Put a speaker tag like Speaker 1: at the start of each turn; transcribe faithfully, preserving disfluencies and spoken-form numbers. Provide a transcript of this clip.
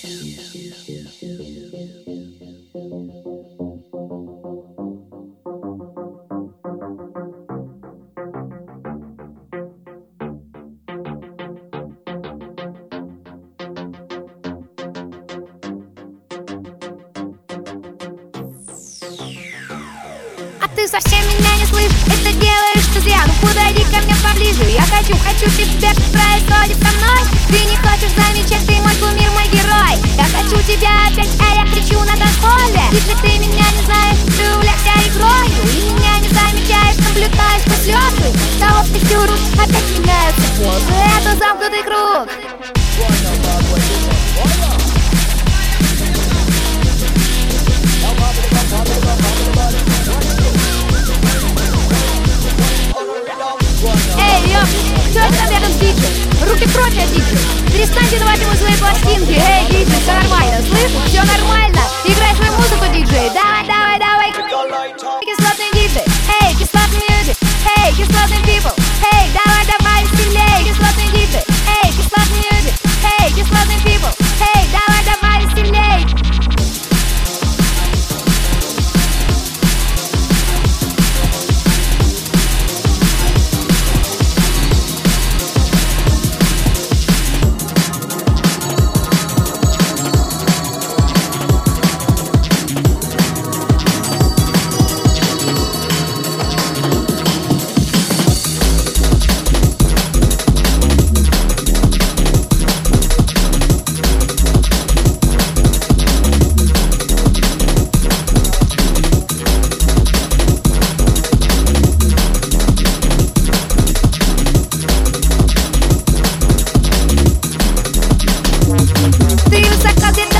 Speaker 1: Ты совсем меня не слышишь, это делаешь ты зря. Ну подойди ко мне поближе, я хочу, хочу тебе, что происходит со мной. Ты не хочешь замечать, ты мой кумир, мой герой. Я хочу тебя опять, а я кричу на танцполе. Если ты меня не знаешь, ты увлекся игрою и меня не замечаешь, наблюдаешь по слезы. Того в пятеру опять меняются позы, это замкнутый круг. Эй, ёп, кто это там рядом с диджей? Руки прочь от диджей. Перестаньте давать ему свои пластинки. Эй, диджей, все нормально, слышишь? Все нормально. Играй свою музыку, диджей. Давай, давай, давай. Кислотный диджей. Эй, кислотный мьюзик. Эй, кислотный people. Эй, давай, давай, веселей. Кислотный диджей. Эй, кислотный мьюзик. Эй, кислотный people. Эй, давай, давай, веселей. Ты высоко где-то